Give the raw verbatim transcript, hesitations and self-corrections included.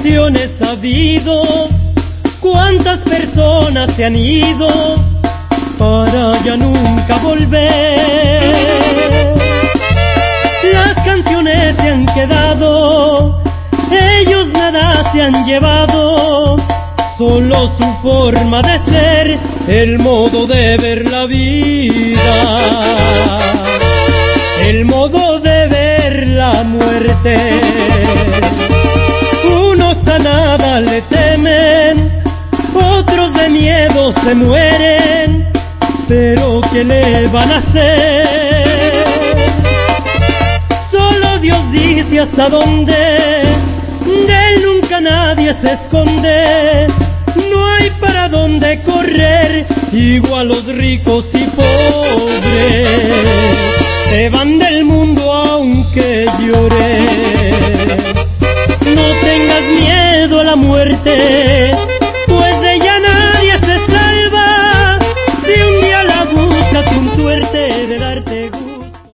canciones ha habido, cuántas personas se han ido para ya nunca volver. Las canciones se han quedado, ellos nada se han llevado, solo su forma de ser, el modo de ver la vida, el modo de ver la muerte. Unos a nada le temen, otros de miedo se mueren, pero ¿qué le van a hacer? Solo Dios dice hasta dónde, de él nunca nadie se esconde. No hay para dónde correr, igual los ricos y pobres se van del mundo aunque llore. No tengas miedo a la muerte,